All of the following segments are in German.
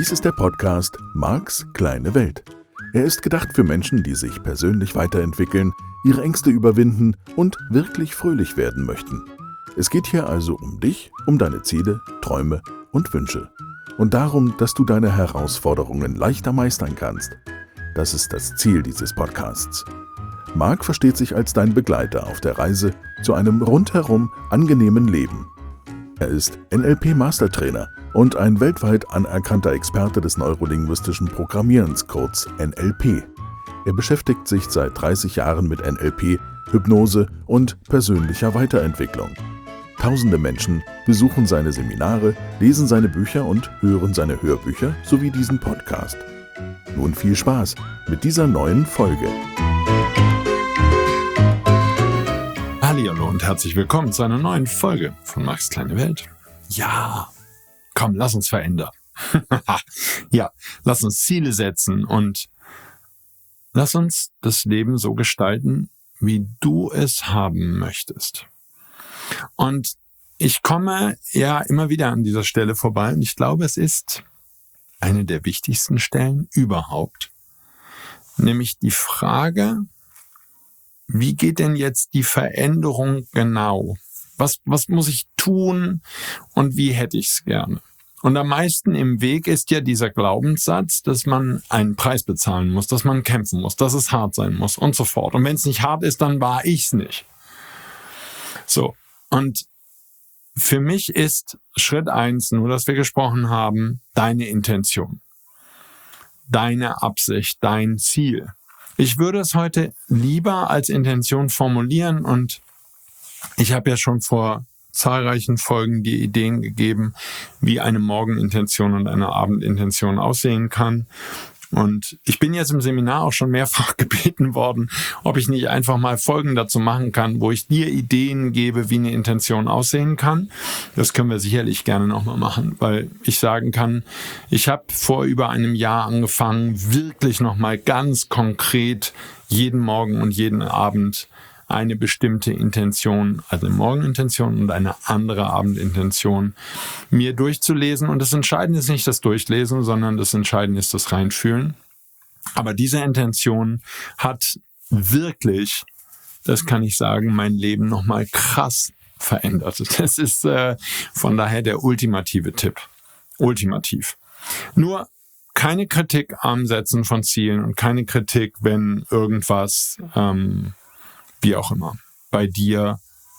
Dies ist der Podcast Marks kleine Welt. Er ist gedacht für Menschen, die sich persönlich weiterentwickeln, ihre Ängste überwinden und wirklich fröhlich werden möchten. Es geht hier also um dich, um deine Ziele, Träume und Wünsche. Und darum, dass du deine Herausforderungen leichter meistern kannst. Das ist das Ziel dieses Podcasts. Mark versteht sich als dein Begleiter auf der Reise zu einem rundherum angenehmen Leben. Er ist NLP-Mastertrainer und ein weltweit anerkannter Experte des neurolinguistischen Programmierens, kurz NLP. Er beschäftigt sich seit 30 Jahren mit NLP, Hypnose und persönlicher Weiterentwicklung. Tausende Menschen besuchen seine Seminare, lesen seine Bücher und hören seine Hörbücher sowie diesen Podcast. Nun viel Spaß mit dieser neuen Folge. Hallihallo und herzlich willkommen zu einer neuen Folge von Marks kleine Welt. Ja, komm, lass uns verändern. Ja, lass uns Ziele setzen und lass uns das Leben so gestalten, wie du es haben möchtest. Und ich komme ja immer wieder an dieser Stelle vorbei und ich glaube, es ist eine der wichtigsten Stellen überhaupt. Nämlich die Frage, wie geht denn jetzt die Veränderung genau? Was muss ich tun und wie hätte ich es gerne? Und am meisten im Weg ist ja dieser Glaubenssatz, dass man einen Preis bezahlen muss, dass man kämpfen muss, dass es hart sein muss und so fort. Und wenn es nicht hart ist, dann war ich es nicht. So, und für mich ist Schritt 1, nur dass wir gesprochen haben, deine Intention, deine Absicht, dein Ziel. Ich würde es heute lieber als Intention formulieren und ich habe ja schon vor zahlreichen Folgen die Ideen gegeben, wie eine Morgenintention und eine Abendintention aussehen kann. Und ich bin jetzt im Seminar auch schon mehrfach gebeten worden, ob ich nicht einfach mal Folgen dazu machen kann, wo ich dir Ideen gebe, wie eine Intention aussehen kann. Das können wir sicherlich gerne nochmal machen, weil ich sagen kann, ich habe vor über einem Jahr angefangen, wirklich nochmal ganz konkret jeden Morgen und jeden Abend eine bestimmte Intention, also eine Morgenintention und eine andere Abendintention, mir durchzulesen. Und das Entscheidende ist nicht das Durchlesen, sondern das Entscheidende ist das Reinfühlen. Aber diese Intention hat wirklich, das kann ich sagen, mein Leben nochmal krass verändert. Das ist von daher der ultimative Tipp. Ultimativ. Nur keine Kritik am Setzen von Zielen und keine Kritik, wenn irgendwas wie auch immer, bei dir,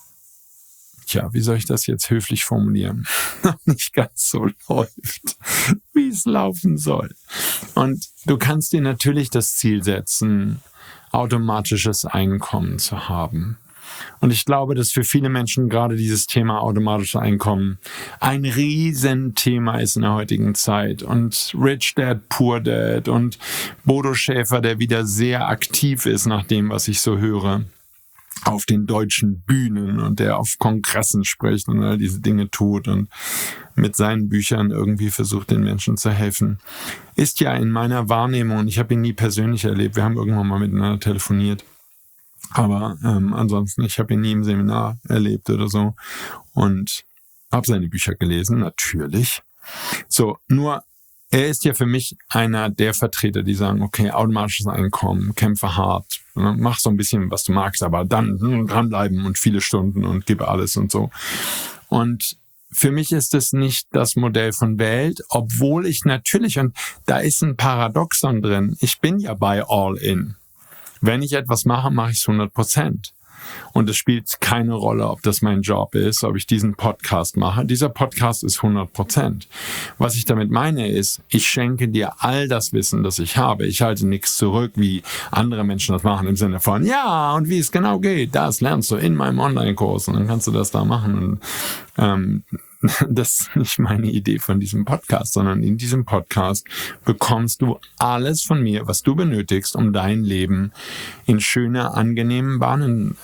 wie soll ich das jetzt höflich formulieren, noch nicht ganz so läuft, wie es laufen soll. Und du kannst dir natürlich das Ziel setzen, automatisches Einkommen zu haben. Und ich glaube, dass für viele Menschen gerade dieses Thema automatisches Einkommen ein Riesenthema ist in der heutigen Zeit. Und Rich Dad, Poor Dad und Bodo Schäfer, der wieder sehr aktiv ist nach dem, was ich so höre, auf den deutschen Bühnen und der auf Kongressen spricht und all diese Dinge tut und mit seinen Büchern irgendwie versucht, den Menschen zu helfen, ist ja in meiner Wahrnehmung, und ich habe ihn nie persönlich erlebt, wir haben irgendwann mal miteinander telefoniert, aber ansonsten, ich habe ihn nie im Seminar erlebt oder so und habe seine Bücher gelesen, natürlich. So, nur er ist ja für mich einer der Vertreter, die sagen, okay, automatisches Einkommen, kämpfe hart, mach so ein bisschen, was du magst, aber dann dranbleiben und viele Stunden und gib alles und so. Und für mich ist es nicht das Modell von Welt, obwohl ich natürlich, und da ist ein Paradoxon drin, ich bin ja bei All In. Wenn ich etwas mache, mache ich es 100%. Und es spielt keine Rolle, ob das mein Job ist, ob ich diesen Podcast mache. Dieser Podcast ist 100%. Was ich damit meine ist, ich schenke dir all das Wissen, das ich habe. Ich halte nichts zurück, wie andere Menschen das machen, im Sinne von, ja, und wie es genau geht, das lernst du in meinem Online-Kurs und dann kannst du das da machen. Und das ist nicht meine Idee von diesem Podcast, sondern in diesem Podcast bekommst du alles von mir, was du benötigst, um dein Leben in schöne, angenehme Bahnen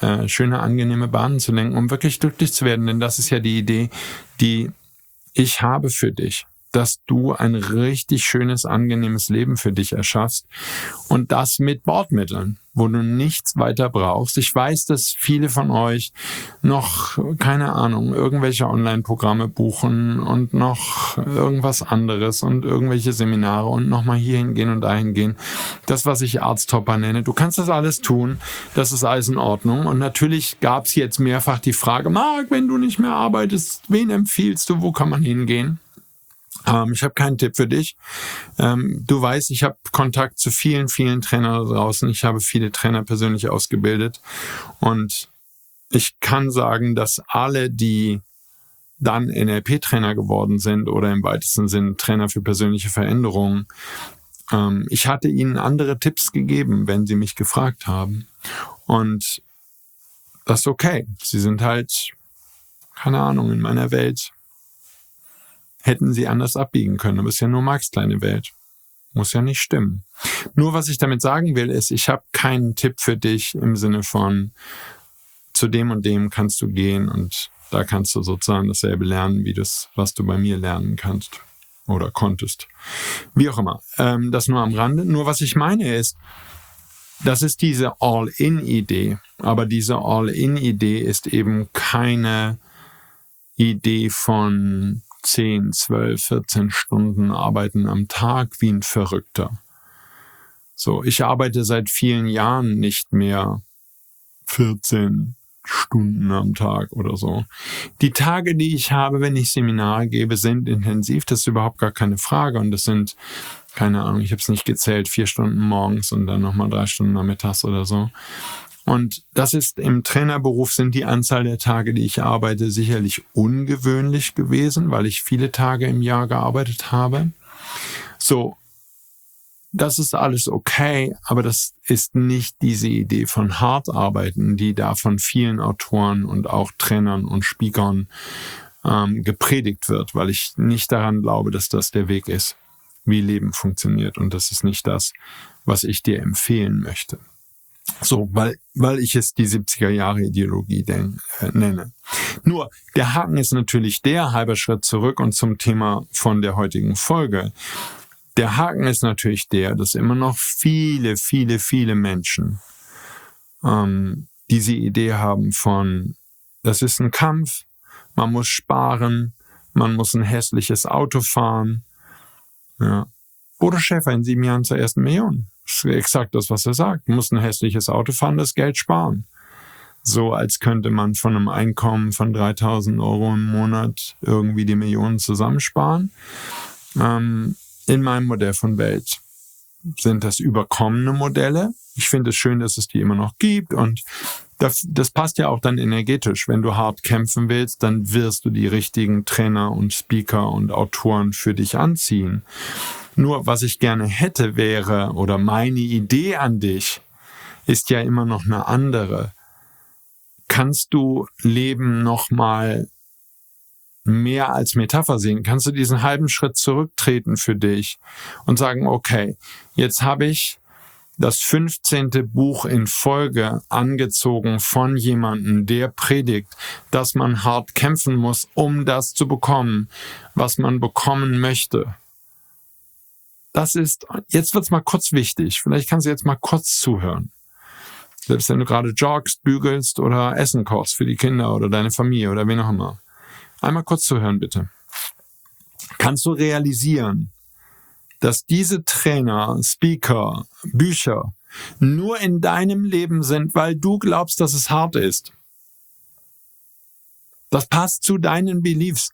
zu lenken, um wirklich glücklich zu werden. Denn das ist ja die Idee, die ich habe für dich. dass du ein richtig schönes, angenehmes Leben für dich erschaffst und das mit Bordmitteln, wo du nichts weiter brauchst. Ich weiß, dass viele von euch noch, keine Ahnung, irgendwelche Online-Programme buchen und noch irgendwas anderes und irgendwelche Seminare und nochmal hier hingehen und dahin gehen. Das, was ich Arzthopper nenne. Du kannst das alles tun. Das ist alles in Ordnung. Und natürlich gab es jetzt mehrfach die Frage, Marc, wenn du nicht mehr arbeitest, wen empfiehlst du, wo kann man hingehen? Ich habe keinen Tipp für dich. Du weißt, ich habe Kontakt zu vielen, vielen Trainern da draußen. Ich habe viele Trainer persönlich ausgebildet. Und ich kann sagen, dass alle, die dann NLP-Trainer geworden sind oder im weitesten Sinne Trainer für persönliche Veränderungen, ich hatte ihnen andere Tipps gegeben, wenn sie mich gefragt haben. Und das ist okay. Sie sind halt, keine Ahnung, in meiner Welt hätten sie anders abbiegen können. Aber es ist ja nur Marcs kleine Welt. Muss ja nicht stimmen. Nur was ich damit sagen will, ist, ich habe keinen Tipp für dich im Sinne von, zu dem und dem kannst du gehen und da kannst du sozusagen dasselbe lernen, wie das, was du bei mir lernen kannst oder konntest. Wie auch immer. Das nur am Rande. Nur was ich meine ist, das ist diese All-In-Idee. Aber diese All-In-Idee ist eben keine Idee von 10, 12, 14 Stunden arbeiten am Tag wie ein Verrückter. So, ich arbeite seit vielen Jahren nicht mehr 14 Stunden am Tag oder so. Die Tage, die ich habe, wenn ich Seminare gebe, sind intensiv. Das ist überhaupt gar keine Frage. Und das sind, keine Ahnung, ich habe es nicht gezählt, 4 Stunden morgens und dann nochmal 3 Stunden nachmittags oder so. Und das ist im Trainerberuf, sind die Anzahl der Tage, die ich arbeite, sicherlich ungewöhnlich gewesen, weil ich viele Tage im Jahr gearbeitet habe. So, das ist alles okay, aber das ist nicht diese Idee von hart arbeiten, die da von vielen Autoren und auch Trainern und Speakern gepredigt wird, weil ich nicht daran glaube, dass das der Weg ist, wie Leben funktioniert. Und das ist nicht das, was ich dir empfehlen möchte. So, weil ich es die 70er-Jahre-Ideologie nenne. Nur, der Haken ist natürlich der, halber Schritt zurück und zum Thema von der heutigen Folge. Der Haken ist natürlich der, dass immer noch viele, viele, viele Menschen diese Idee haben von, das ist ein Kampf, man muss sparen, man muss ein hässliches Auto fahren. Ja. Bodo Schäfer in 7 Jahren zur ersten Million. Das ist exakt das, was er sagt. Du musst ein hässliches Auto fahren, das Geld sparen. So als könnte man von einem Einkommen von 3.000 € im Monat irgendwie die Millionen zusammensparen. In meinem Modell von Welt sind das überkommene Modelle. Ich finde es schön, dass es die immer noch gibt und das passt ja auch dann energetisch. Wenn du hart kämpfen willst, dann wirst du die richtigen Trainer und Speaker und Autoren für dich anziehen. Nur was ich gerne hätte wäre, oder meine Idee an dich, ist ja immer noch eine andere. Kannst du Leben nochmal mehr als Metapher sehen? Kannst du diesen halben Schritt zurücktreten für dich und sagen, okay, jetzt habe ich das 15. Buch in Folge angezogen von jemandem, der predigt, dass man hart kämpfen muss, um das zu bekommen, was man bekommen möchte. Das ist, jetzt wird's mal kurz wichtig. Vielleicht kannst du jetzt mal kurz zuhören. Selbst wenn du gerade joggst, bügelst oder Essen kochst für die Kinder oder deine Familie oder wen auch immer. Einmal kurz zuhören, bitte. Kannst du realisieren, dass diese Trainer, Speaker, Bücher nur in deinem Leben sind, weil du glaubst, dass es hart ist? Das passt zu deinen Beliefs.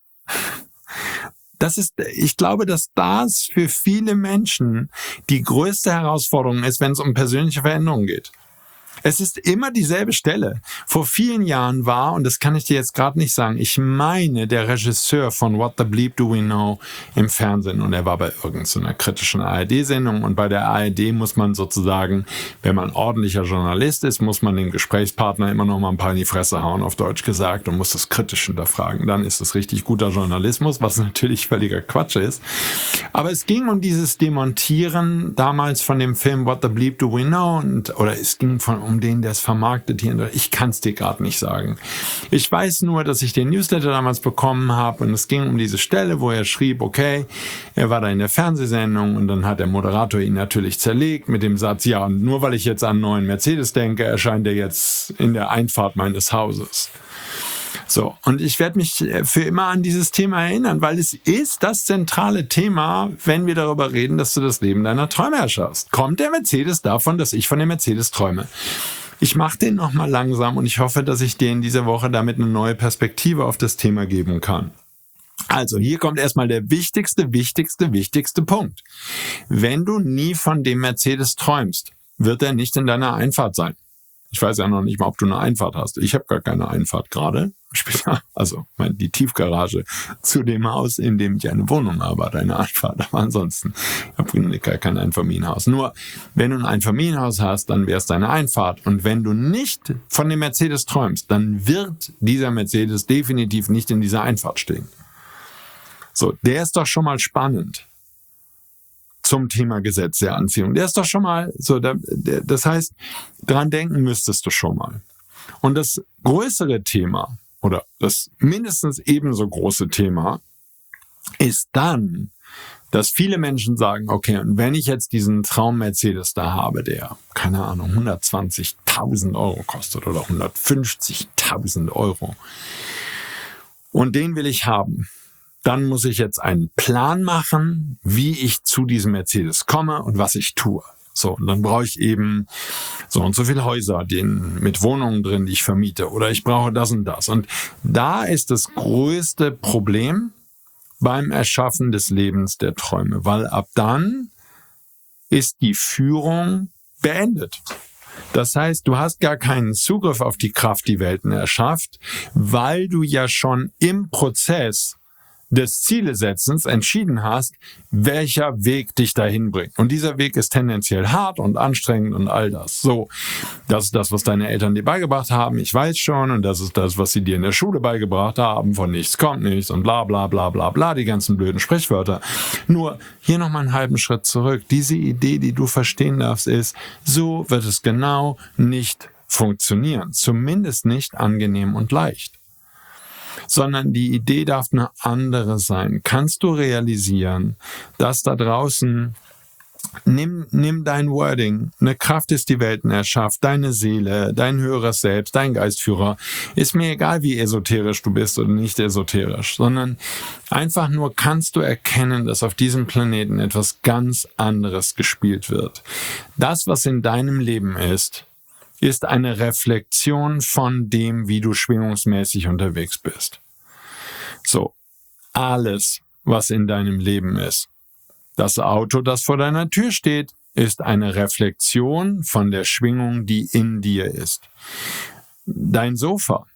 Ich glaube, dass das für viele Menschen die größte Herausforderung ist, wenn es um persönliche Veränderungen geht. Es ist immer dieselbe Stelle. Vor vielen Jahren war, und das kann ich dir jetzt gerade nicht sagen, ich meine, der Regisseur von What the Bleep Do We Know im Fernsehen, und er war bei irgendeiner kritischen ARD-Sendung, und bei der ARD muss man sozusagen, wenn man ordentlicher Journalist ist, muss man dem Gesprächspartner immer noch mal ein paar in die Fresse hauen, auf Deutsch gesagt, und muss das kritisch hinterfragen. Dann ist es richtig guter Journalismus, was natürlich völliger Quatsch ist. Aber es ging um dieses Demontieren damals von dem Film What the Bleep Do We Know, oder es ging um um den, der es vermarktet hier. Ich kann es dir gerade nicht sagen. Ich weiß nur, dass ich den Newsletter damals bekommen habe und es ging um diese Stelle, wo er schrieb, okay, er war da in der Fernsehsendung und dann hat der Moderator ihn natürlich zerlegt mit dem Satz, ja, und nur weil ich jetzt an einen neuen Mercedes denke, erscheint er jetzt in der Einfahrt meines Hauses. So, und ich werde mich für immer an dieses Thema erinnern, weil es ist das zentrale Thema, wenn wir darüber reden, dass du das Leben deiner Träume erschaffst. Kommt der Mercedes davon, dass ich von dem Mercedes träume? Ich mache den nochmal langsam und ich hoffe, dass ich dir in dieser Woche damit eine neue Perspektive auf das Thema geben kann. Also, hier kommt erstmal der wichtigste Punkt. Wenn du nie von dem Mercedes träumst, wird er nicht in deiner Einfahrt sein. Ich weiß ja noch nicht mal, ob du eine Einfahrt hast. Ich habe gar keine Einfahrt gerade. Also die Tiefgarage zu dem Haus, in dem ich eine Wohnung habe, hat eine Einfahrt. Aber ansonsten habe ich gar kein Einfamilienhaus. Nur, wenn du ein Einfamilienhaus hast, dann wäre es deine Einfahrt. Und wenn du nicht von dem Mercedes träumst, dann wird dieser Mercedes definitiv nicht in dieser Einfahrt stehen. So, der ist doch schon mal spannend. Zum Thema Gesetz der Anziehung. Der ist doch schon mal so, das heißt, dran denken müsstest du schon mal. Und das größere Thema oder das mindestens ebenso große Thema ist dann, dass viele Menschen sagen, okay, und wenn ich jetzt diesen Traum Mercedes da habe, der, keine Ahnung, 120.000 Euro kostet oder 150.000 Euro und den will ich haben, dann muss ich jetzt einen Plan machen, wie ich zu diesem Mercedes komme und was ich tue. So, und dann brauche ich eben so und so viele Häuser, mit Wohnungen drin, die ich vermiete. Oder ich brauche das und das. Und da ist das größte Problem beim Erschaffen des Lebens der Träume. Weil ab dann ist die Führung beendet. Das heißt, du hast gar keinen Zugriff auf die Kraft, die Welten erschafft, weil du ja schon im Prozess des Zielesetzens entschieden hast, welcher Weg dich dahin bringt. Und dieser Weg ist tendenziell hart und anstrengend und all das. So, das ist das, was deine Eltern dir beigebracht haben, ich weiß schon, und das ist das, was sie dir in der Schule beigebracht haben, von nichts kommt nichts und bla bla bla bla bla, die ganzen blöden Sprichwörter. Nur hier nochmal einen halben Schritt zurück. Diese Idee, die du verstehen darfst, ist, so wird es genau nicht funktionieren. Zumindest nicht angenehm und leicht. Sondern die Idee darf eine andere sein. Kannst du realisieren, dass da draußen, nimm dein Wording, eine Kraft ist die Welten erschafft, deine Seele, dein höheres Selbst, dein Geistführer, ist mir egal, wie esoterisch du bist oder nicht esoterisch, sondern einfach nur kannst du erkennen, dass auf diesem Planeten etwas ganz anderes gespielt wird. Das, was in deinem Leben ist eine Reflexion von dem, wie du schwingungsmäßig unterwegs bist. So, alles, was in deinem Leben ist. Das Auto, das vor deiner Tür steht, ist eine Reflexion von der Schwingung, die in dir ist. Dein Sofa,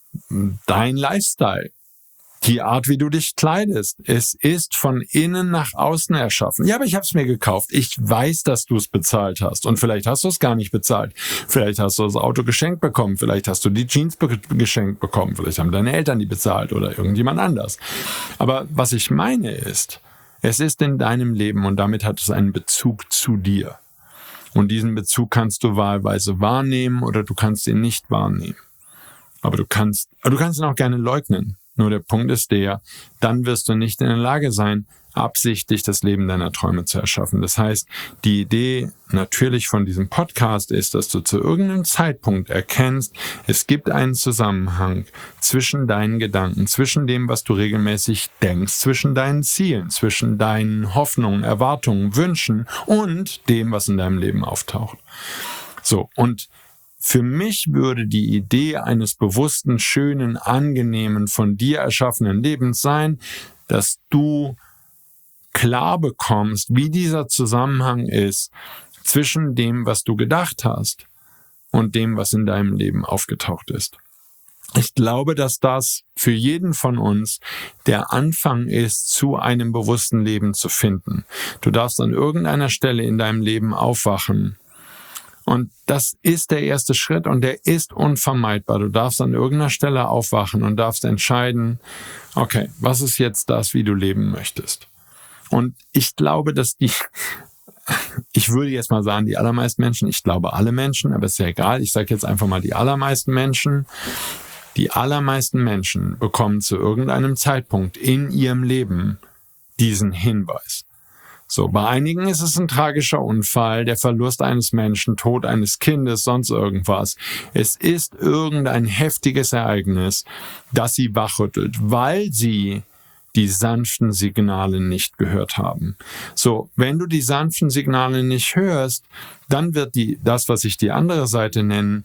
dein Lifestyle, die Art, wie du dich kleidest, es ist von innen nach außen erschaffen. Ja, aber ich habe es mir gekauft. Ich weiß, dass du es bezahlt hast. Und vielleicht hast du es gar nicht bezahlt. Vielleicht hast du das Auto geschenkt bekommen. Vielleicht hast du die Jeans geschenkt bekommen. Vielleicht haben deine Eltern die bezahlt oder irgendjemand anders. Aber was ich meine ist, es ist in deinem Leben und damit hat es einen Bezug zu dir. Und diesen Bezug kannst du wahlweise wahrnehmen oder du kannst ihn nicht wahrnehmen. Aber du kannst ihn auch gerne leugnen. Nur der Punkt ist dann wirst du nicht in der Lage sein, absichtlich das Leben deiner Träume zu erschaffen. Das heißt, die Idee natürlich von diesem Podcast ist, dass du zu irgendeinem Zeitpunkt erkennst, es gibt einen Zusammenhang zwischen deinen Gedanken, zwischen dem, was du regelmäßig denkst, zwischen deinen Zielen, zwischen deinen Hoffnungen, Erwartungen, Wünschen und dem, was in deinem Leben auftaucht. So, und für mich würde die Idee eines bewussten, schönen, angenehmen, von dir erschaffenen Lebens sein, dass du klar bekommst, wie dieser Zusammenhang ist zwischen dem, was du gedacht hast und dem, was in deinem Leben aufgetaucht ist. Ich glaube, dass das für jeden von uns der Anfang ist, zu einem bewussten Leben zu finden. Du darfst an irgendeiner Stelle in deinem Leben aufwachen. Und das ist der erste Schritt und der ist unvermeidbar. Du darfst an irgendeiner Stelle aufwachen und darfst entscheiden, okay, was ist jetzt das, wie du leben möchtest? Und ich glaube, dass ich würde jetzt mal sagen, die allermeisten Menschen, ich glaube alle Menschen, aber ist ja egal, ich sage jetzt einfach mal die allermeisten Menschen bekommen zu irgendeinem Zeitpunkt in ihrem Leben diesen Hinweis. So, bei einigen ist es ein tragischer Unfall, der Verlust eines Menschen, Tod eines Kindes, sonst irgendwas. Es ist irgendein heftiges Ereignis, das sie wachrüttelt, weil sie die sanften Signale nicht gehört haben. So, wenn du die sanften Signale nicht hörst, dann wird das, was ich die andere Seite nenne,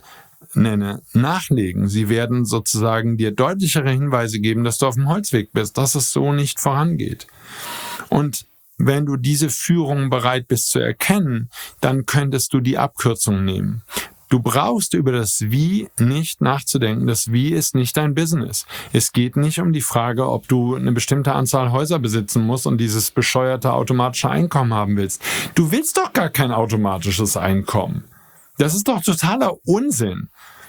nachlegen. Sie werden sozusagen dir deutlichere Hinweise geben, dass du auf dem Holzweg bist, dass es so nicht vorangeht. Und wenn du diese Führung bereit bist zu erkennen, dann könntest du die Abkürzung nehmen. Du brauchst über das Wie nicht nachzudenken. Das Wie ist nicht dein Business. Es geht nicht um die Frage, ob du eine bestimmte Anzahl Häuser besitzen musst und dieses bescheuerte automatische Einkommen haben willst. Du willst doch gar kein automatisches Einkommen. Das ist doch totaler Unsinn.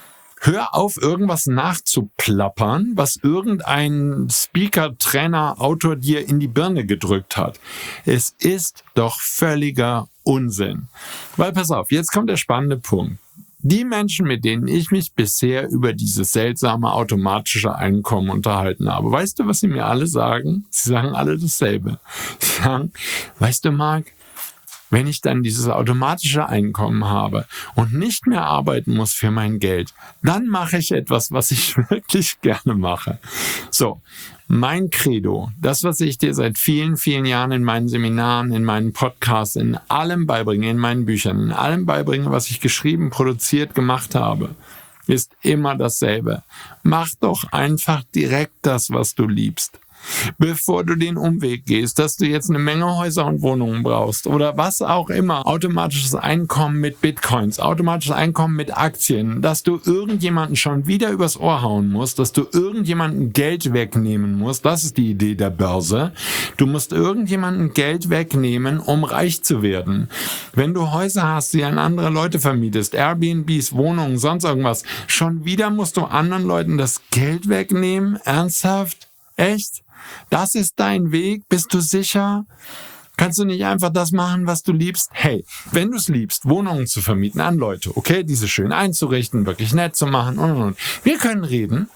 Hör auf, irgendwas nachzuplappern, was irgendein Speaker, Trainer, Autor dir in die Birne gedrückt hat. Es ist doch völliger Unsinn. Weil pass auf, jetzt kommt der spannende Punkt. Die Menschen, mit denen ich mich bisher über dieses seltsame automatische Einkommen unterhalten habe, weißt du, was sie mir alle sagen? Sie sagen alle dasselbe. Sie sagen, weißt du, Marc, wenn ich dann dieses automatische Einkommen habe und nicht mehr arbeiten muss für mein Geld, dann mache ich etwas, was ich wirklich gerne mache. So, mein Credo, das, was ich dir seit vielen, vielen Jahren in meinen Seminaren, in meinen Podcasts, in allem beibringe, in meinen Büchern, in allem beibringe, was ich geschrieben, produziert, gemacht habe, ist immer dasselbe. Mach doch einfach direkt das, was du liebst. Bevor du den Umweg gehst, dass du jetzt eine Menge Häuser und Wohnungen brauchst oder was auch immer, automatisches Einkommen mit Bitcoins, automatisches Einkommen mit Aktien, dass du irgendjemanden schon wieder übers Ohr hauen musst, dass du irgendjemanden Geld wegnehmen musst, das ist die Idee der Börse. Du musst irgendjemanden Geld wegnehmen, um reich zu werden. Wenn du Häuser hast, die an andere Leute vermietest, Airbnbs, Wohnungen, sonst irgendwas, schon wieder musst du anderen Leuten das Geld wegnehmen? Ernsthaft? Echt? Das ist dein Weg? Bist du sicher? Kannst du nicht einfach das machen, was du liebst? Hey, wenn du es liebst, Wohnungen zu vermieten an Leute, okay, diese schön einzurichten, wirklich nett zu machen und. Wir können reden.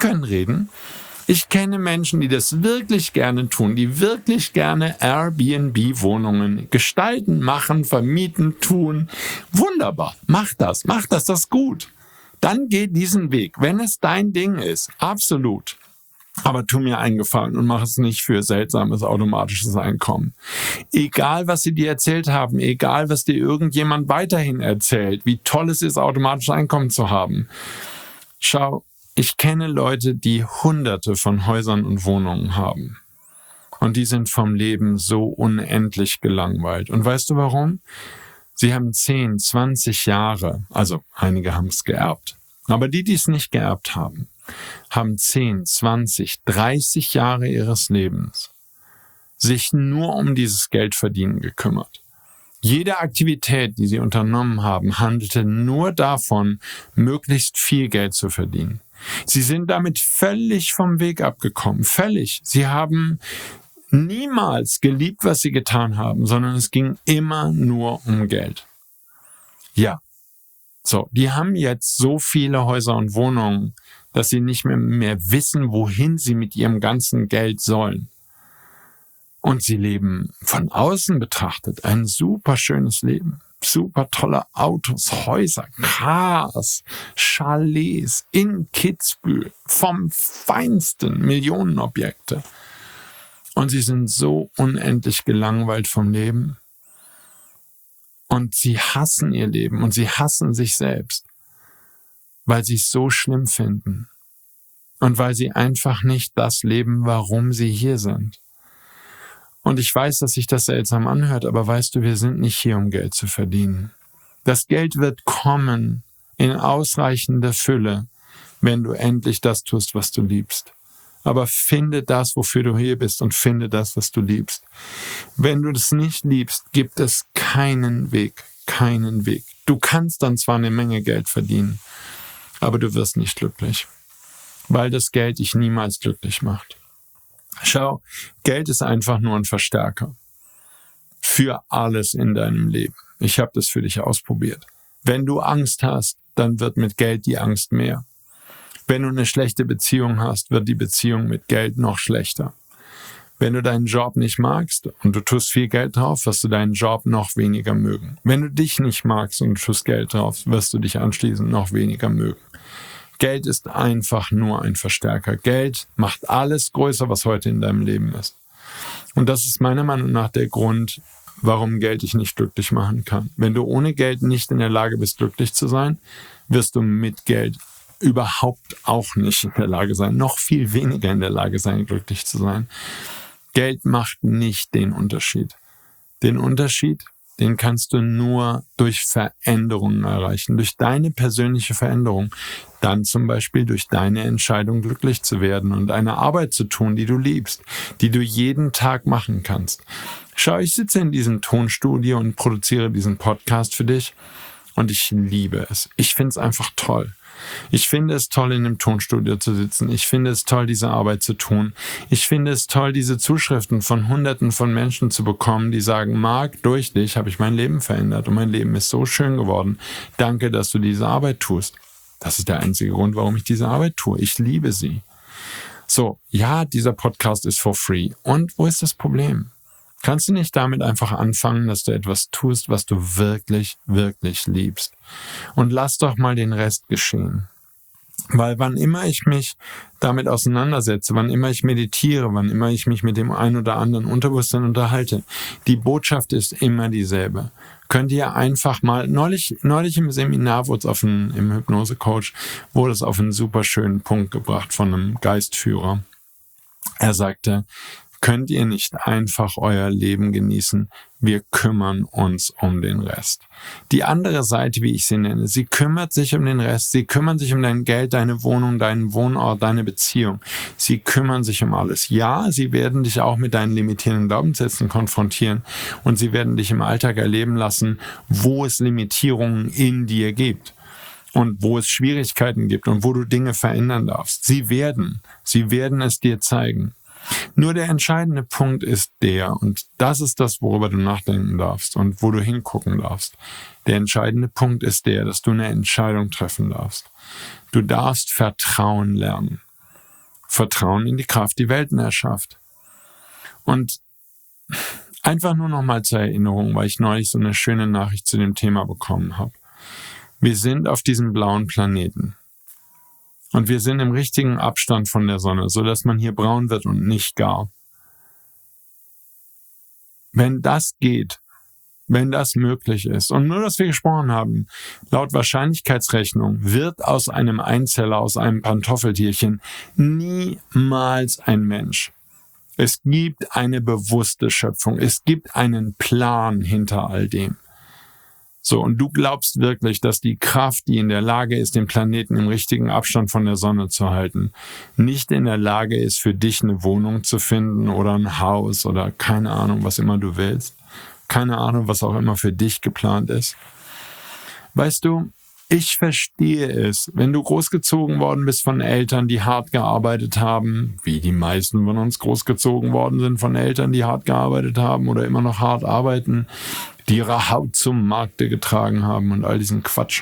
Ich kenne Menschen, die das wirklich gerne tun, die wirklich gerne Airbnb-Wohnungen gestalten, machen, vermieten, tun. Wunderbar, mach das ist gut. Dann geh diesen Weg, wenn es dein Ding ist, absolut. Aber tu mir einen Gefallen und mach es nicht für seltsames automatisches Einkommen. Egal, was sie dir erzählt haben, egal, was dir irgendjemand weiterhin erzählt, wie toll es ist, automatisches Einkommen zu haben. Schau, ich kenne Leute, die Hunderte von Häusern und Wohnungen haben. Und die sind vom Leben so unendlich gelangweilt. Und weißt du warum? Sie haben 10, 20 Jahre, also einige haben es geerbt, aber die es nicht geerbt haben 10, 20, 30 Jahre ihres Lebens sich nur um dieses Geldverdienen gekümmert. Jede Aktivität, die sie unternommen haben, handelte nur davon, möglichst viel Geld zu verdienen. Sie sind damit völlig vom Weg abgekommen, völlig. Sie haben niemals geliebt, was sie getan haben, sondern es ging immer nur um Geld. Ja, so, die haben jetzt so viele Häuser und Wohnungen, dass sie nicht mehr wissen, wohin sie mit ihrem ganzen Geld sollen. Und sie leben von außen betrachtet ein super schönes Leben. Super tolle Autos, Häuser, Cars, Chalets in Kitzbühel, vom Feinsten, Millionenobjekte. Und sie sind so unendlich gelangweilt vom Leben. Und sie hassen ihr Leben und sie hassen sich selbst, weil sie es so schlimm finden und weil sie einfach nicht das leben, warum sie hier sind. Und ich weiß, dass sich das seltsam anhört, aber weißt du, wir sind nicht hier, um Geld zu verdienen. Das Geld wird kommen in ausreichender Fülle, wenn du endlich das tust, was du liebst. Aber finde das, wofür du hier bist, und finde das, was du liebst. Wenn du das nicht liebst, gibt es keinen Weg. Du kannst dann zwar eine Menge Geld verdienen, aber du wirst nicht glücklich, weil das Geld dich niemals glücklich macht. Schau, Geld ist einfach nur ein Verstärker für alles in deinem Leben. Ich habe das für dich ausprobiert. Wenn du Angst hast, dann wird mit Geld die Angst mehr. Wenn du eine schlechte Beziehung hast, wird die Beziehung mit Geld noch schlechter. Wenn du deinen Job nicht magst und du tust viel Geld drauf, wirst du deinen Job noch weniger mögen. Wenn du dich nicht magst und du tust Geld drauf, wirst du dich anschließend noch weniger mögen. Geld ist einfach nur ein Verstärker. Geld macht alles größer, was heute in deinem Leben ist. Und das ist meiner Meinung nach der Grund, warum Geld dich nicht glücklich machen kann. Wenn du ohne Geld nicht in der Lage bist, glücklich zu sein, wirst du mit Geld überhaupt auch nicht in der Lage sein, noch viel weniger in der Lage sein, glücklich zu sein. Geld macht nicht den Unterschied. Den Unterschied, den kannst du nur durch Veränderungen erreichen, durch deine persönliche Veränderung. Dann zum Beispiel durch deine Entscheidung, glücklich zu werden und eine Arbeit zu tun, die du liebst, die du jeden Tag machen kannst. Schau, ich sitze in diesem Tonstudio und produziere diesen Podcast für dich und ich liebe es. Ich finde es einfach toll. Ich finde es toll, in einem Tonstudio zu sitzen. Ich finde es toll, diese Arbeit zu tun. Ich finde es toll, diese Zuschriften von Hunderten von Menschen zu bekommen, die sagen, Marc, durch dich habe ich mein Leben verändert und mein Leben ist so schön geworden. Danke, dass du diese Arbeit tust. Das ist der einzige Grund, warum ich diese Arbeit tue. Ich liebe sie. So, ja, dieser Podcast ist for free. Und wo ist das Problem? Kannst du nicht damit einfach anfangen, dass du etwas tust, was du wirklich, wirklich liebst? Und lass doch mal den Rest geschehen. Weil wann immer ich mich damit auseinandersetze, wann immer ich meditiere, wann immer ich mich mit dem einen oder anderen Unterbewusstsein unterhalte, die Botschaft ist immer dieselbe. Könnt ihr einfach mal, neulich im Seminar im Hypnose-Coach, wurde es auf einen super schönen Punkt gebracht von einem Geistführer. Er sagte, könnt ihr nicht einfach euer Leben genießen? Wir kümmern uns um den Rest. Die andere Seite, wie ich sie nenne, sie kümmert sich um den Rest. Sie kümmern sich um dein Geld, deine Wohnung, deinen Wohnort, deine Beziehung. Sie kümmern sich um alles. Ja, sie werden dich auch mit deinen limitierenden Glaubenssätzen konfrontieren und sie werden dich im Alltag erleben lassen, wo es Limitierungen in dir gibt und wo es Schwierigkeiten gibt und wo du Dinge verändern darfst. Sie werden es dir zeigen. Nur der entscheidende Punkt ist und das ist das, worüber du nachdenken darfst und wo du hingucken darfst. Der entscheidende Punkt ist dass du eine Entscheidung treffen darfst. Du darfst Vertrauen lernen. Vertrauen in die Kraft, die Welten erschafft. Und einfach nur nochmal zur Erinnerung, weil ich neulich so eine schöne Nachricht zu dem Thema bekommen habe. Wir sind auf diesem blauen Planeten. Und wir sind im richtigen Abstand von der Sonne, sodass man hier braun wird und nicht gar. Wenn das geht, wenn das möglich ist, und nur, dass wir gesprochen haben, laut Wahrscheinlichkeitsrechnung wird aus einem Einzeller, aus einem Pantoffeltierchen niemals ein Mensch. Es gibt eine bewusste Schöpfung, es gibt einen Plan hinter all dem. So, und du glaubst wirklich, dass die Kraft, die in der Lage ist, den Planeten im richtigen Abstand von der Sonne zu halten, nicht in der Lage ist, für dich eine Wohnung zu finden oder ein Haus oder keine Ahnung, was immer du willst. Keine Ahnung, was auch immer für dich geplant ist. Weißt du, ich verstehe es, wenn du großgezogen worden bist von Eltern, die hart gearbeitet haben, wie die meisten von uns großgezogen worden sind von Eltern, die hart gearbeitet haben oder immer noch hart arbeiten, die ihre Haut zum Markte getragen haben und all diesen Quatsch.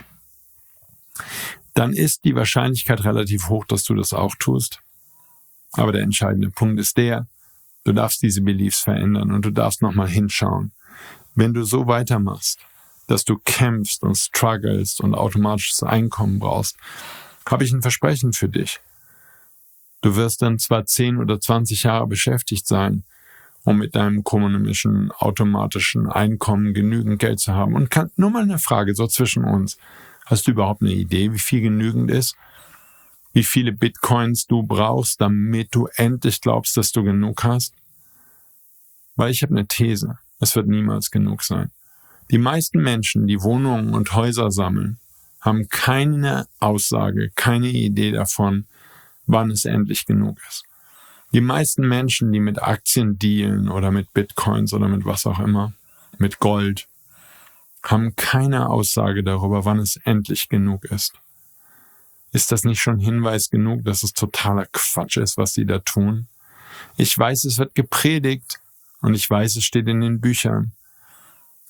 Dann ist die Wahrscheinlichkeit relativ hoch, dass du das auch tust. Aber der entscheidende Punkt ist du darfst diese Beliefs verändern und du darfst nochmal hinschauen. Wenn du so weitermachst, dass du kämpfst und strugglest und automatisches Einkommen brauchst, habe ich ein Versprechen für dich. Du wirst dann zwar 10 oder 20 Jahre beschäftigt sein, um mit deinem komischen, automatischen Einkommen genügend Geld zu haben. Und nur mal eine Frage, so zwischen uns. Hast du überhaupt eine Idee, wie viel genügend ist? Wie viele Bitcoins du brauchst, damit du endlich glaubst, dass du genug hast? Weil ich habe eine These. Es wird niemals genug sein. Die meisten Menschen, die Wohnungen und Häuser sammeln, haben keine Aussage, keine Idee davon, wann es endlich genug ist. Die meisten Menschen, die mit Aktien dealen oder mit Bitcoins oder mit was auch immer, mit Gold, haben keine Aussage darüber, wann es endlich genug ist. Ist das nicht schon Hinweis genug, dass es totaler Quatsch ist, was sie da tun? Ich weiß, es wird gepredigt und ich weiß, es steht in den Büchern.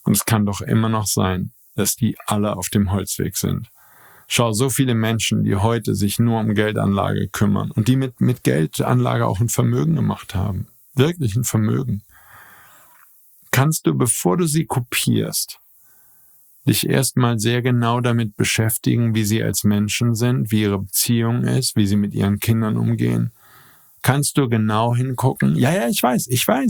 Und es kann doch immer noch sein, dass die alle auf dem Holzweg sind. Schau, so viele Menschen, die heute sich nur um Geldanlage kümmern und die mit Geldanlage auch ein Vermögen gemacht haben. Wirklich ein Vermögen. Kannst du, bevor du sie kopierst, dich erstmal sehr genau damit beschäftigen, wie sie als Menschen sind, wie ihre Beziehung ist, wie sie mit ihren Kindern umgehen. Kannst du genau hingucken? Ja, ich weiß.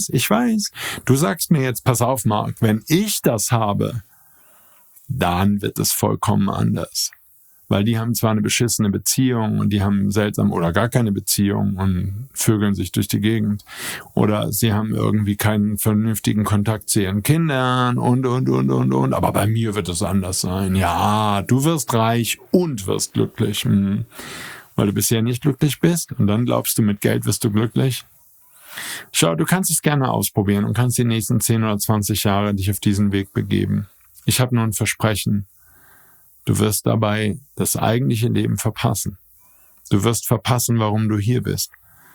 Du sagst mir jetzt, pass auf, Marc, wenn ich das habe, dann wird es vollkommen anders. Weil die haben zwar eine beschissene Beziehung und die haben seltsam oder gar keine Beziehung und vögeln sich durch die Gegend. Oder sie haben irgendwie keinen vernünftigen Kontakt zu ihren Kindern und. Aber bei mir wird es anders sein. Ja, du wirst reich und wirst glücklich. Weil du bisher nicht glücklich bist und dann glaubst du, mit Geld wirst du glücklich. Schau, du kannst es gerne ausprobieren und kannst die nächsten 10 oder 20 Jahre dich auf diesen Weg begeben. Ich habe nur ein Versprechen. Du wirst dabei das eigentliche Leben verpassen. Du wirst verpassen, warum du hier bist.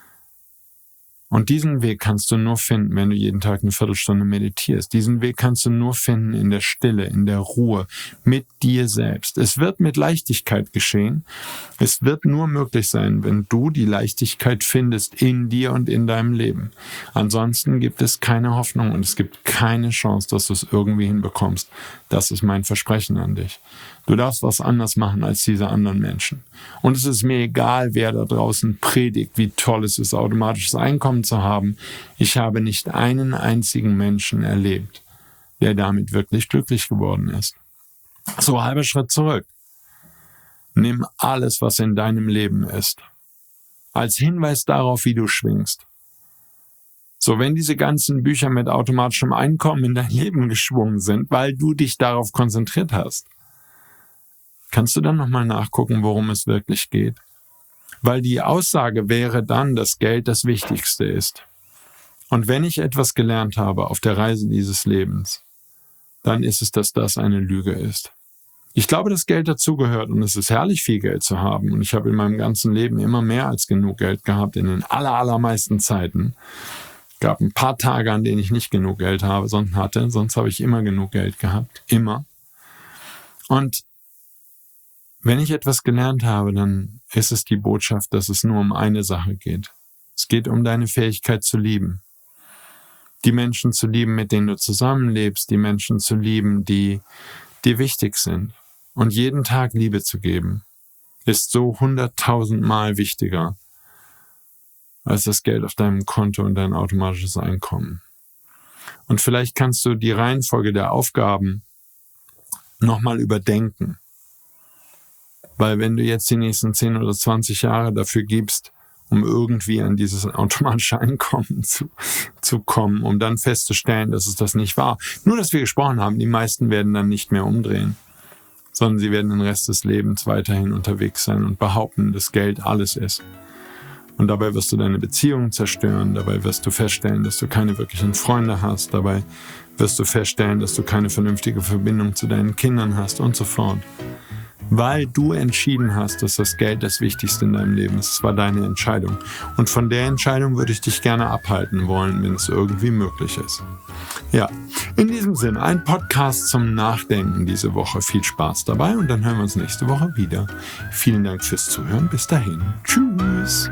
Und diesen Weg kannst du nur finden, wenn du jeden Tag eine Viertelstunde meditierst. Diesen Weg kannst du nur finden in der Stille, in der Ruhe, mit dir selbst. Es wird mit Leichtigkeit geschehen. Es wird nur möglich sein, wenn du die Leichtigkeit findest in dir und in deinem Leben. Ansonsten gibt es keine Hoffnung und es gibt keine Chance, dass du es irgendwie hinbekommst. Das ist mein Versprechen an dich. Du darfst was anders machen als diese anderen Menschen. Und es ist mir egal, wer da draußen predigt, wie toll es ist, automatisches Einkommen zu haben. Ich habe nicht einen einzigen Menschen erlebt, der damit wirklich glücklich geworden ist. So, halber Schritt zurück. Nimm alles, was in deinem Leben ist, als Hinweis darauf, wie du schwingst. So, wenn diese ganzen Bücher mit automatischem Einkommen in dein Leben geschwungen sind, weil du dich darauf konzentriert hast, kannst du dann nochmal nachgucken, worum es wirklich geht? Weil die Aussage wäre dann, dass Geld das Wichtigste ist. Und wenn ich etwas gelernt habe auf der Reise dieses Lebens, dann ist es, dass das eine Lüge ist. Ich glaube, dass Geld dazugehört und es ist herrlich, viel Geld zu haben. Und ich habe in meinem ganzen Leben immer mehr als genug Geld gehabt, in den allermeisten Zeiten. Es gab ein paar Tage, an denen ich nicht genug Geld sonst habe ich immer genug Geld gehabt. Immer. Und wenn ich etwas gelernt habe, dann ist es die Botschaft, dass es nur um eine Sache geht. Es geht um deine Fähigkeit zu lieben. Die Menschen zu lieben, mit denen du zusammenlebst, die Menschen zu lieben, die dir wichtig sind. Und jeden Tag Liebe zu geben, ist so 100.000 Mal wichtiger als das Geld auf deinem Konto und dein automatisches Einkommen. Und vielleicht kannst du die Reihenfolge der Aufgaben nochmal überdenken. Weil wenn du jetzt die nächsten 10 oder 20 Jahre dafür gibst, um irgendwie an dieses automatische Einkommen zu kommen, um dann festzustellen, dass es das nicht war. Nur, dass wir gesprochen haben, die meisten werden dann nicht mehr umdrehen, sondern sie werden den Rest des Lebens weiterhin unterwegs sein und behaupten, dass Geld alles ist. Und dabei wirst du deine Beziehungen zerstören, dabei wirst du feststellen, dass du keine wirklichen Freunde hast, dabei wirst du feststellen, dass du keine vernünftige Verbindung zu deinen Kindern hast und so fort. Weil du entschieden hast, dass das Geld das Wichtigste in deinem Leben ist. Es war deine Entscheidung. Und von der Entscheidung würde ich dich gerne abhalten wollen, wenn es irgendwie möglich ist. Ja, in diesem Sinne, ein Podcast zum Nachdenken diese Woche. Viel Spaß dabei und dann hören wir uns nächste Woche wieder. Vielen Dank fürs Zuhören. Bis dahin. Tschüss.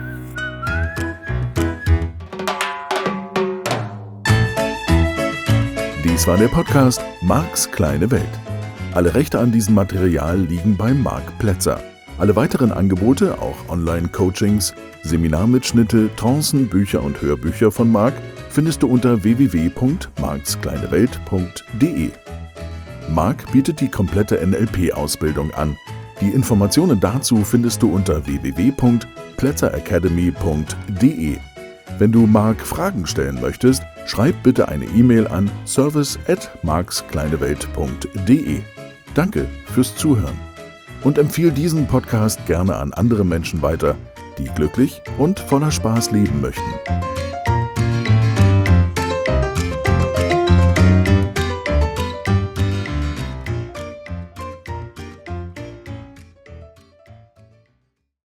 Dies war der Podcast Marcs kleine Welt. Alle Rechte an diesem Material liegen bei Marc Plätzer. Alle weiteren Angebote, auch Online-Coachings, Seminarmitschnitte, Trancen, Bücher und Hörbücher von Marc findest du unter www.marcskleinewelt.de. Marc bietet die komplette NLP-Ausbildung an. Die Informationen dazu findest du unter www.plätzeracademy.de. Wenn du Marc Fragen stellen möchtest, schreib bitte eine E-Mail an service@marcskleinewelt.de. Danke fürs Zuhören und empfehle diesen Podcast gerne an andere Menschen weiter, die glücklich und voller Spaß leben möchten.